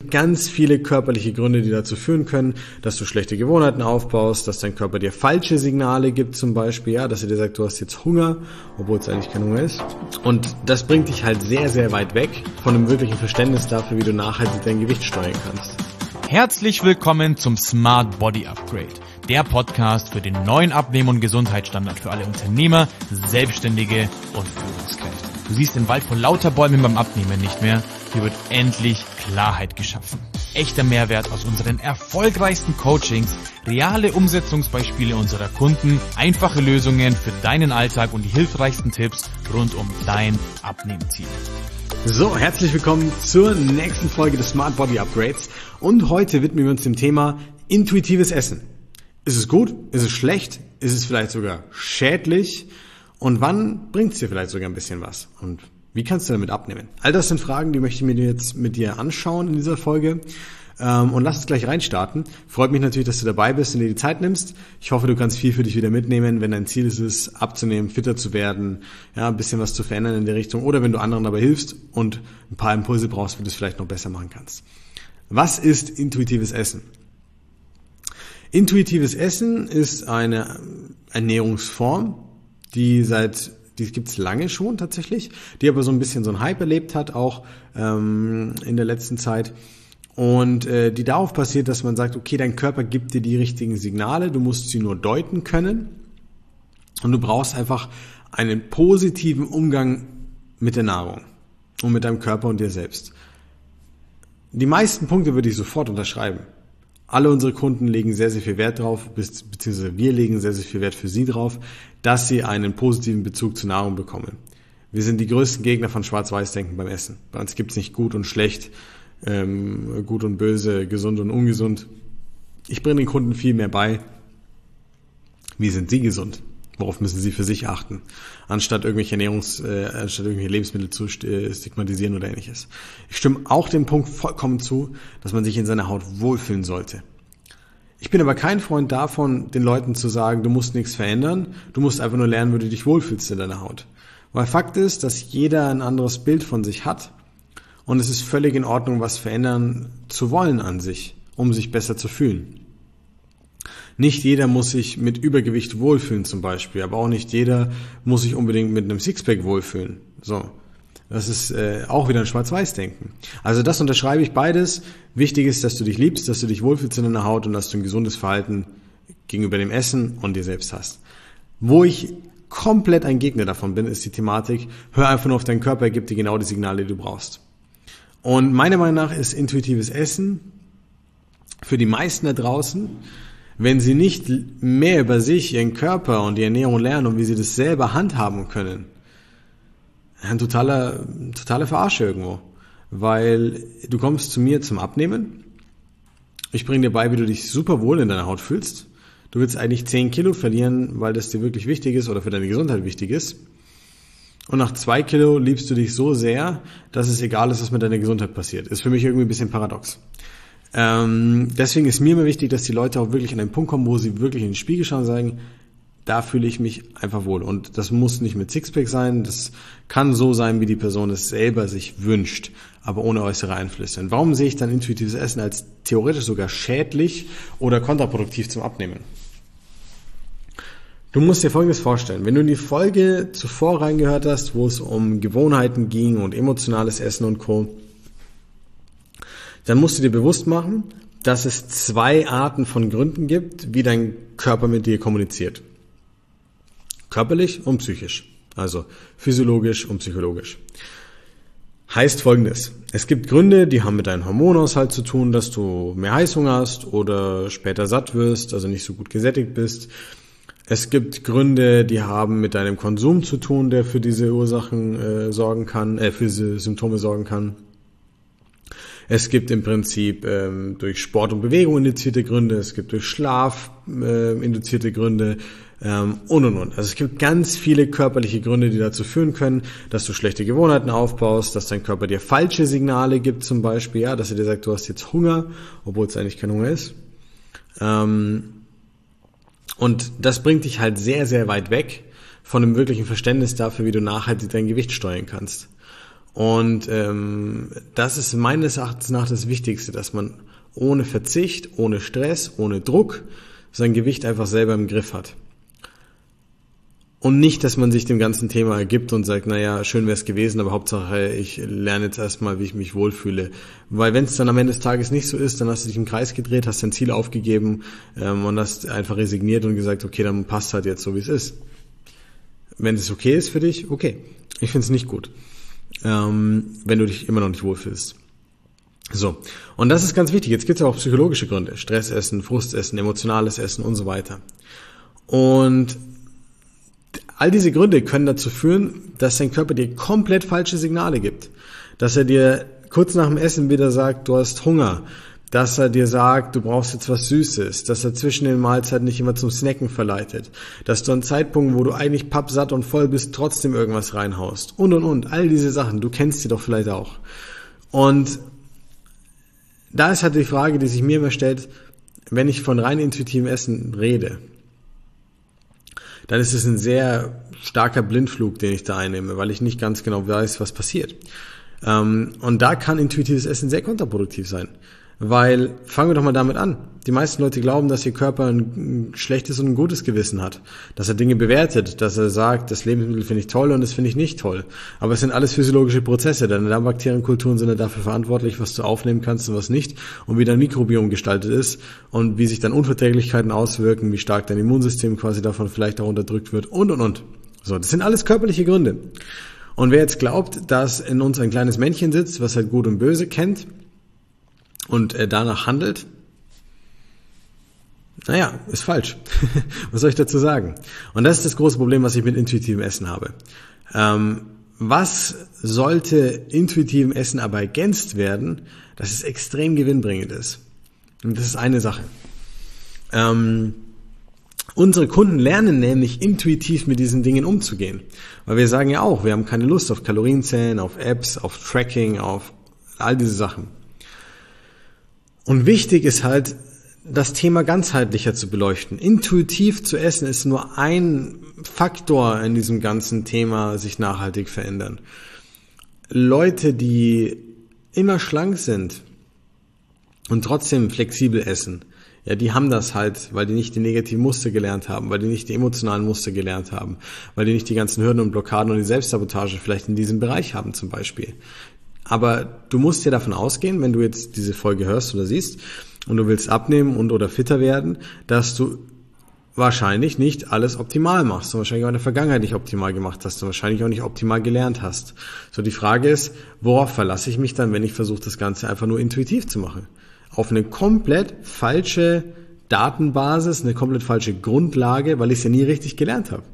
gibt ganz viele körperliche Gründe, die dazu führen können, dass du schlechte Gewohnheiten aufbaust, dass dein Körper dir falsche Signale gibt zum Beispiel, ja, dass er dir sagt, du hast jetzt Hunger, obwohl es eigentlich kein Hunger ist. Und das bringt dich halt sehr, sehr weit weg von einem wirklichen Verständnis dafür, wie du nachhaltig dein Gewicht steuern kannst. Herzlich willkommen zum Smart Body Upgrade, der Podcast für den neuen Abnehmen- und Gesundheitsstandard für alle Unternehmer, Selbstständige und Führungskräfte. Du siehst den Wald vor lauter Bäumen beim Abnehmen nicht mehr. Hier wird endlich Klarheit geschaffen. Echter Mehrwert aus unseren erfolgreichsten Coachings, reale Umsetzungsbeispiele unserer Kunden, einfache Lösungen für deinen Alltag und die hilfreichsten Tipps rund um dein Abnehmziel. So, herzlich willkommen zur nächsten Folge des Smart Body Upgrades. Und heute widmen wir uns dem Thema intuitives Essen. Ist es gut? Ist es schlecht? Ist es vielleicht sogar schädlich? Und wann bringt es dir vielleicht sogar ein bisschen was? Und wie kannst du damit abnehmen? All das sind Fragen, die möchte ich mir jetzt mit dir anschauen in dieser Folge. Und lass uns gleich reinstarten. Freut mich natürlich, dass du dabei bist und dir die Zeit nimmst. Ich hoffe, du kannst viel für dich wieder mitnehmen, wenn dein Ziel ist es, abzunehmen, fitter zu werden, ja, ein bisschen was zu verändern in der Richtung. Oder wenn du anderen dabei hilfst und ein paar Impulse brauchst, wie du es vielleicht noch besser machen kannst. Was ist intuitives Essen? Intuitives Essen ist eine Ernährungsform, die gibt's lange schon tatsächlich, die aber so ein bisschen so einen Hype erlebt hat, auch in der letzten Zeit. Und die darauf basiert, dass man sagt, okay, dein Körper gibt dir die richtigen Signale, du musst sie nur deuten können und du brauchst einfach einen positiven Umgang mit der Nahrung und mit deinem Körper und dir selbst. Die meisten Punkte würde ich sofort unterschreiben. Alle unsere Kunden legen sehr, sehr viel Wert drauf, beziehungsweise wir legen sehr, sehr viel Wert für sie drauf, dass sie einen positiven Bezug zur Nahrung bekommen. Wir sind die größten Gegner von Schwarz-Weiß-Denken beim Essen. Bei uns gibt's nicht gut und schlecht, gut und böse, gesund und ungesund. Ich bringe den Kunden viel mehr bei, wie sind sie gesund? Worauf müssen sie für sich achten? Anstatt irgendwelche Lebensmittel zu stigmatisieren oder ähnliches. Ich stimme auch dem Punkt vollkommen zu, dass man sich in seiner Haut wohlfühlen sollte. Ich bin aber kein Freund davon, den Leuten zu sagen, du musst nichts verändern, du musst einfach nur lernen, wie du dich wohlfühlst in deiner Haut. Weil Fakt ist, dass jeder ein anderes Bild von sich hat und es ist völlig in Ordnung, was verändern zu wollen an sich, um sich besser zu fühlen. Nicht jeder muss sich mit Übergewicht wohlfühlen zum Beispiel, aber auch nicht jeder muss sich unbedingt mit einem Sixpack wohlfühlen. So, das ist auch wieder ein Schwarz-Weiß-Denken. Also das unterschreibe ich beides. Wichtig ist, dass du dich liebst, dass du dich wohlfühlst in deiner Haut und dass du ein gesundes Verhalten gegenüber dem Essen und dir selbst hast. Wo ich komplett ein Gegner davon bin, ist die Thematik, hör einfach nur auf deinen Körper, er gibt dir genau die Signale, die du brauchst. Und meiner Meinung nach ist intuitives Essen für die meisten da draußen, wenn sie nicht mehr über sich, ihren Körper und die Ernährung lernen und wie sie das selber handhaben können, ein totaler Verarsche irgendwo. Weil du kommst zu mir zum Abnehmen, ich bringe dir bei, wie du dich super wohl in deiner Haut fühlst. Du willst eigentlich 10 Kilo verlieren, weil das dir wirklich wichtig ist oder für deine Gesundheit wichtig ist. Und nach 2 Kilo liebst du dich so sehr, dass es egal ist, was mit deiner Gesundheit passiert. Ist für mich irgendwie ein bisschen paradox. Deswegen ist mir immer wichtig, dass die Leute auch wirklich an den Punkt kommen, wo sie wirklich in den Spiegel schauen und sagen, da fühle ich mich einfach wohl. Und das muss nicht mit Sixpack sein, das kann so sein, wie die Person es selber sich wünscht, aber ohne äußere Einflüsse. Und warum sehe ich dann intuitives Essen als theoretisch sogar schädlich oder kontraproduktiv zum Abnehmen? Du musst dir Folgendes vorstellen, wenn du in die Folge zuvor reingehört hast, wo es um Gewohnheiten ging und emotionales Essen und Co., dann musst du dir bewusst machen, dass es 2 Arten von Gründen gibt, wie dein Körper mit dir kommuniziert. Körperlich und psychisch, also physiologisch und psychologisch. Heißt Folgendes, es gibt Gründe, die haben mit deinem Hormonhaushalt zu tun, dass du mehr Heißhunger hast oder später satt wirst, also nicht so gut gesättigt bist. Es gibt Gründe, die haben mit deinem Konsum zu tun, der für diese Ursachen für diese Symptome sorgen kann. Es gibt im Prinzip durch Sport und Bewegung induzierte Gründe, es gibt durch Schlaf induzierte Gründe und. Also es gibt ganz viele körperliche Gründe, die dazu führen können, dass du schlechte Gewohnheiten aufbaust, dass dein Körper dir falsche Signale gibt zum Beispiel, ja, dass er dir sagt, du hast jetzt Hunger, obwohl es eigentlich kein Hunger ist. Und das bringt dich halt sehr, sehr weit weg von einem wirklichen Verständnis dafür, wie du nachhaltig dein Gewicht steuern kannst. Und das ist meines Erachtens nach das Wichtigste, dass man ohne Verzicht, ohne Stress, ohne Druck sein Gewicht einfach selber im Griff hat. Und nicht, dass man sich dem ganzen Thema ergibt und sagt, naja, schön wäre es gewesen, aber Hauptsache, ich lerne jetzt erstmal, wie ich mich wohlfühle. Weil wenn es dann am Ende des Tages nicht so ist, dann hast du dich im Kreis gedreht, hast dein Ziel aufgegeben und hast einfach resigniert und gesagt, okay, dann passt halt jetzt so, wie es ist. Wenn es okay ist für dich, okay. Ich finde es nicht gut, wenn du dich immer noch nicht wohlfühlst. So, und das ist ganz wichtig. Jetzt gibt es ja auch psychologische Gründe. Stressessen, Frustessen, emotionales Essen und so weiter. Und all diese Gründe können dazu führen, dass dein Körper dir komplett falsche Signale gibt. Dass er dir kurz nach dem Essen wieder sagt, du hast Hunger. Dass er dir sagt, du brauchst jetzt was Süßes. Dass er zwischen den Mahlzeiten nicht immer zum Snacken verleitet. Dass du an Zeitpunkten, wo du eigentlich pappsatt und voll bist, trotzdem irgendwas reinhaust. Und. All diese Sachen, du kennst die doch vielleicht auch. Und da ist halt die Frage, die sich mir immer stellt, wenn ich von rein intuitivem Essen rede, dann ist es ein sehr starker Blindflug, den ich da einnehme, weil ich nicht ganz genau weiß, was passiert. Und da kann intuitives Essen sehr kontraproduktiv sein. Weil, fangen wir doch mal damit an. Die meisten Leute glauben, dass ihr Körper ein schlechtes und ein gutes Gewissen hat. Dass er Dinge bewertet, dass er sagt, das Lebensmittel finde ich toll und das finde ich nicht toll. Aber es sind alles physiologische Prozesse. Deine Darmbakterienkulturen sind ja dafür verantwortlich, was du aufnehmen kannst und was nicht. Und wie dein Mikrobiom gestaltet ist und wie sich dann Unverträglichkeiten auswirken, wie stark dein Immunsystem quasi davon vielleicht auch unterdrückt wird und. So, das sind alles körperliche Gründe. Und wer jetzt glaubt, dass in uns ein kleines Männchen sitzt, was halt Gut und Böse kennt, und danach handelt, naja, ist falsch. Was soll ich dazu sagen? Und das ist das große Problem, was ich mit intuitivem Essen habe. Was sollte intuitivem Essen aber ergänzt werden, dass es extrem gewinnbringend ist? Und das ist eine Sache. Unsere Kunden lernen nämlich intuitiv mit diesen Dingen umzugehen. Weil wir sagen ja auch, wir haben keine Lust auf Kalorienzählen, auf Apps, auf Tracking, auf all diese Sachen. Und wichtig ist halt, das Thema ganzheitlicher zu beleuchten. Intuitiv zu essen ist nur ein Faktor in diesem ganzen Thema, sich nachhaltig verändern. Leute, die immer schlank sind und trotzdem flexibel essen, ja, die haben das halt, weil die nicht die negativen Muster gelernt haben, weil die nicht die emotionalen Muster gelernt haben, weil die nicht die ganzen Hürden und Blockaden und die Selbstsabotage vielleicht in diesem Bereich haben zum Beispiel. Aber du musst ja davon ausgehen, wenn du jetzt diese Folge hörst oder siehst und du willst abnehmen und oder fitter werden, dass du wahrscheinlich nicht alles optimal machst und wahrscheinlich auch in der Vergangenheit nicht optimal gemacht hast und wahrscheinlich auch nicht optimal gelernt hast. So, die Frage ist, worauf verlasse ich mich dann, wenn ich versuche, das Ganze einfach nur intuitiv zu machen? Auf eine komplett falsche Datenbasis, eine komplett falsche Grundlage, weil ich es ja nie richtig gelernt habe.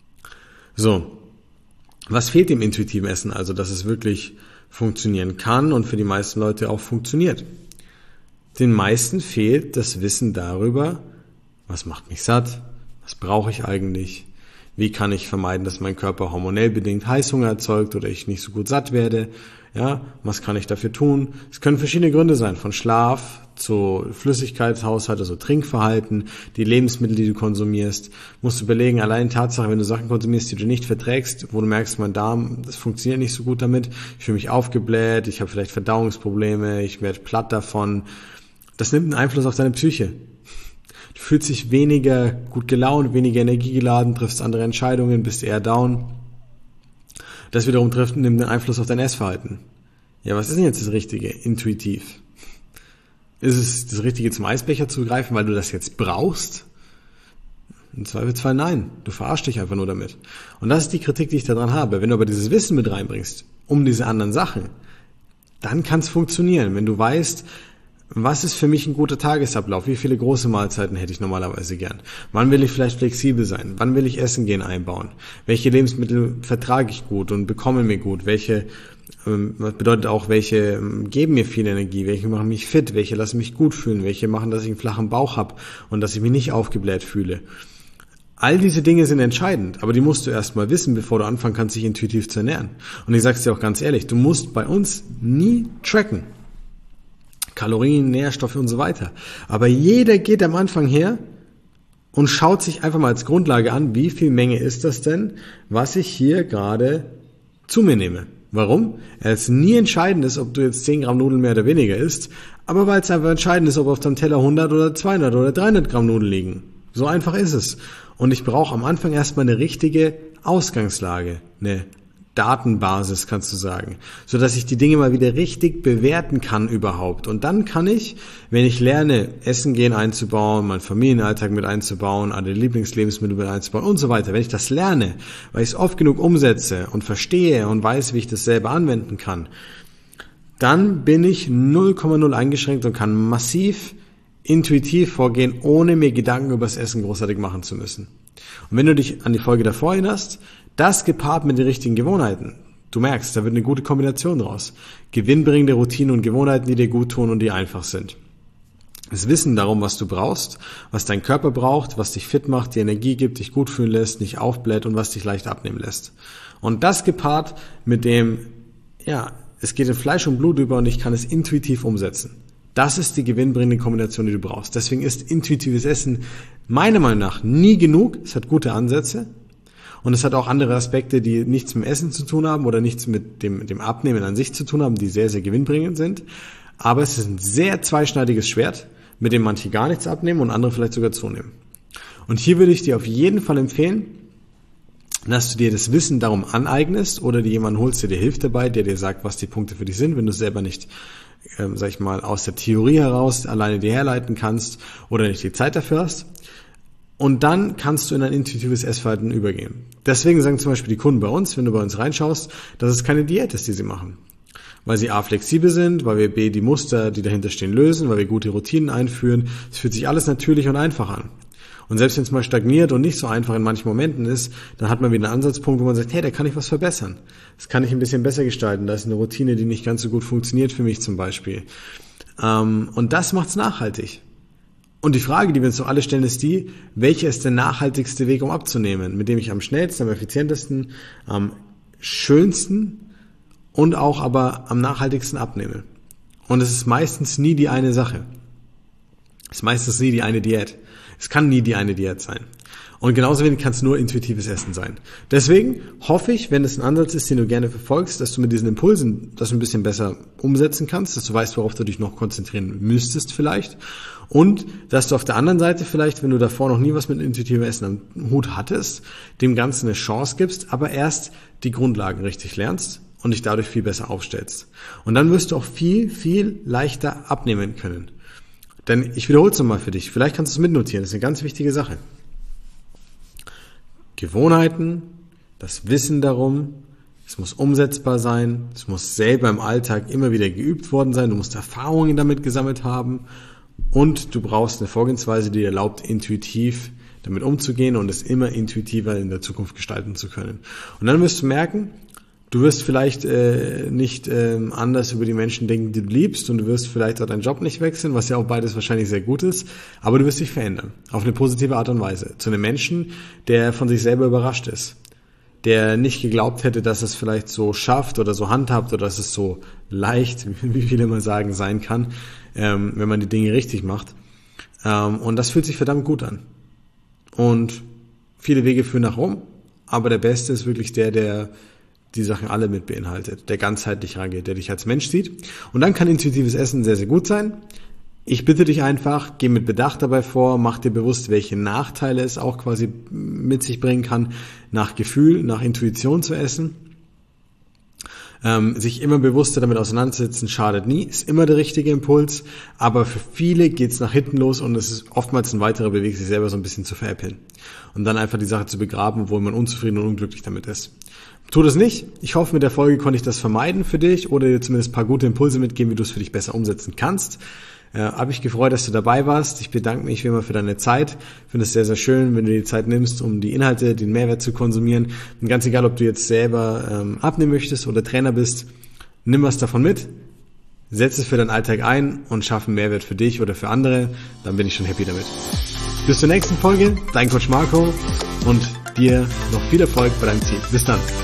So, was fehlt dem intuitiven Essen also, dass es wirklich funktionieren kann und für die meisten Leute auch funktioniert? Den meisten fehlt das Wissen darüber, was macht mich satt, was brauche ich eigentlich, wie kann ich vermeiden, dass mein Körper hormonell bedingt Heißhunger erzeugt oder ich nicht so gut satt werde, ja, was kann ich dafür tun? Es können verschiedene Gründe sein, von Schlaf zu Flüssigkeitshaushalt, also Trinkverhalten, die Lebensmittel, die du konsumierst. Musst du überlegen, allein Tatsache, wenn du Sachen konsumierst, die du nicht verträgst, wo du merkst, mein Darm, das funktioniert nicht so gut damit, ich fühle mich aufgebläht, ich habe vielleicht Verdauungsprobleme, ich werde platt davon. Das nimmt einen Einfluss auf deine Psyche. Du fühlst dich weniger gut gelaunt, weniger energiegeladen, triffst andere Entscheidungen, bist eher down. Das wiederum nimmt einen Einfluss auf dein Essverhalten. Ja, was ist denn jetzt das Richtige, intuitiv? Ist es das Richtige, zum Eisbecher zu greifen, weil du das jetzt brauchst? Im Zweifelsfall nein. Du verarschst dich einfach nur damit. Und das ist die Kritik, die ich daran habe. Wenn du aber dieses Wissen mit reinbringst, um diese anderen Sachen, dann kann es funktionieren. Wenn du weißt, was ist für mich ein guter Tagesablauf? Wie viele große Mahlzeiten hätte ich normalerweise gern? Wann will ich vielleicht flexibel sein? Wann will ich Essen gehen einbauen? Welche Lebensmittel vertrage ich gut und bekomme mir gut? Welche bedeutet auch, welche geben mir viel Energie? Welche machen mich fit? Welche lassen mich gut fühlen? Welche machen, dass ich einen flachen Bauch habe und dass ich mich nicht aufgebläht fühle? All diese Dinge sind entscheidend, aber die musst du erst mal wissen, bevor du anfangen kannst, dich intuitiv zu ernähren. Und ich sag's dir auch ganz ehrlich, du musst bei uns nie tracken. Kalorien, Nährstoffe und so weiter. Aber jeder geht am Anfang her und schaut sich einfach mal als Grundlage an, wie viel Menge ist das denn, was ich hier gerade zu mir nehme. Warum? Es nie entscheidend ist, ob du jetzt 10 Gramm Nudeln mehr oder weniger isst, aber weil es einfach entscheidend ist, ob auf deinem Teller 100 oder 200 oder 300 Gramm Nudeln liegen. So einfach ist es. Und ich brauche am Anfang erstmal eine richtige Ausgangslage, eine Datenbasis, kannst du sagen, so dass ich die Dinge mal wieder richtig bewerten kann überhaupt. Und dann kann ich, wenn ich lerne, Essen gehen einzubauen, meinen Familienalltag mit einzubauen, alle Lieblingslebensmittel mit einzubauen und so weiter, wenn ich das lerne, weil ich es oft genug umsetze und verstehe und weiß, wie ich das selber anwenden kann, dann bin ich 0,0 eingeschränkt und kann massiv intuitiv vorgehen, ohne mir Gedanken über das Essen großartig machen zu müssen. Und wenn du dich an die Folge davor erinnerst, das gepaart mit den richtigen Gewohnheiten. Du merkst, da wird eine gute Kombination draus. Gewinnbringende Routinen und Gewohnheiten, die dir gut tun und die einfach sind. Das Wissen darum, was du brauchst, was dein Körper braucht, was dich fit macht, dir Energie gibt, dich gut fühlen lässt, nicht aufbläht und was dich leicht abnehmen lässt. Und das gepaart mit dem, es geht in Fleisch und Blut über und ich kann es intuitiv umsetzen. Das ist die gewinnbringende Kombination, die du brauchst. Deswegen ist intuitives Essen meiner Meinung nach nie genug. Es hat gute Ansätze. Und es hat auch andere Aspekte, die nichts mit dem Essen zu tun haben oder nichts mit dem Abnehmen an sich zu tun haben, die sehr, sehr gewinnbringend sind. Aber es ist ein sehr zweischneidiges Schwert, mit dem manche gar nichts abnehmen und andere vielleicht sogar zunehmen. Und hier würde ich dir auf jeden Fall empfehlen, dass du dir das Wissen darum aneignest oder dir jemanden holst, der dir hilft dabei, der dir sagt, was die Punkte für dich sind, wenn du es selber nicht, aus der Theorie heraus alleine dir herleiten kannst oder nicht die Zeit dafür hast. Und dann kannst du in ein intuitives Essverhalten übergehen. Deswegen sagen zum Beispiel die Kunden bei uns, wenn du bei uns reinschaust, dass es keine Diät ist, die sie machen. Weil sie A, flexibel sind, weil wir B, die Muster, die dahinter stehen, lösen, weil wir gute Routinen einführen. Es fühlt sich alles natürlich und einfach an. Und selbst wenn es mal stagniert und nicht so einfach in manchen Momenten ist, dann hat man wieder einen Ansatzpunkt, wo man sagt, hey, da kann ich was verbessern. Das kann ich ein bisschen besser gestalten. Da ist eine Routine, die nicht ganz so gut funktioniert für mich zum Beispiel. Und das macht's nachhaltig. Und die Frage, die wir uns doch alle stellen, ist die, welcher ist der nachhaltigste Weg, um abzunehmen, mit dem ich am schnellsten, am effizientesten, am schönsten und auch aber am nachhaltigsten abnehme. Und es ist meistens nie die eine Sache. Es ist meistens nie die eine Diät. Es kann nie die eine Diät sein. Und genauso wenig kann es nur intuitives Essen sein. Deswegen hoffe ich, wenn es ein Ansatz ist, den du gerne verfolgst, dass du mit diesen Impulsen das ein bisschen besser umsetzen kannst, dass du weißt, worauf du dich noch konzentrieren müsstest vielleicht. Und dass du auf der anderen Seite vielleicht, wenn du davor noch nie was mit intuitivem Essen am Hut hattest, dem Ganzen eine Chance gibst, aber erst die Grundlagen richtig lernst und dich dadurch viel besser aufstellst. Und dann wirst du auch viel, viel leichter abnehmen können. Denn ich wiederhole es nochmal für dich, vielleicht kannst du es mitnotieren, das ist eine ganz wichtige Sache. Gewohnheiten, das Wissen darum, es muss umsetzbar sein, es muss selber im Alltag immer wieder geübt worden sein, du musst Erfahrungen damit gesammelt haben und du brauchst eine Vorgehensweise, die dir erlaubt, intuitiv damit umzugehen und es immer intuitiver in der Zukunft gestalten zu können. Und dann wirst du merken, du wirst vielleicht nicht anders über die Menschen denken, die du liebst und du wirst vielleicht auch deinen Job nicht wechseln, was ja auch beides wahrscheinlich sehr gut ist, aber du wirst dich verändern, auf eine positive Art und Weise, zu einem Menschen, der von sich selber überrascht ist, der nicht geglaubt hätte, dass es vielleicht so schafft oder so handhabt oder dass es so leicht, wie viele mal sagen, sein kann, wenn man die Dinge richtig macht. Und das fühlt sich verdammt gut an. Und viele Wege führen nach Rom, aber der Beste ist wirklich der die Sachen alle mit beinhaltet, der ganzheitlich rangeht, der dich als Mensch sieht. Und dann kann intuitives Essen sehr, sehr gut sein. Ich bitte dich einfach, geh mit Bedacht dabei vor, mach dir bewusst, welche Nachteile es auch quasi mit sich bringen kann, nach Gefühl, nach Intuition zu essen. Sich immer bewusster damit auseinandersetzen, schadet nie, ist immer der richtige Impuls, aber für viele geht's nach hinten los und es ist oftmals ein weiterer Weg, sich selber so ein bisschen zu veräppeln und dann einfach die Sache zu begraben, obwohl man unzufrieden und unglücklich damit ist. Tu das nicht. Ich hoffe, mit der Folge konnte ich das vermeiden für dich oder dir zumindest ein paar gute Impulse mitgeben, wie du es für dich besser umsetzen kannst. Habe ich gefreut, dass du dabei warst. Ich bedanke mich wie immer für deine Zeit. Ich finde es sehr, sehr schön, wenn du die Zeit nimmst, um die Inhalte, den Mehrwert zu konsumieren. Und ganz egal, ob du jetzt selber abnehmen möchtest oder Trainer bist, nimm was davon mit, setz es für deinen Alltag ein und schaff einen Mehrwert für dich oder für andere. Dann bin ich schon happy damit. Bis zur nächsten Folge. Dein Coach Marco und dir noch viel Erfolg bei deinem Ziel. Bis dann.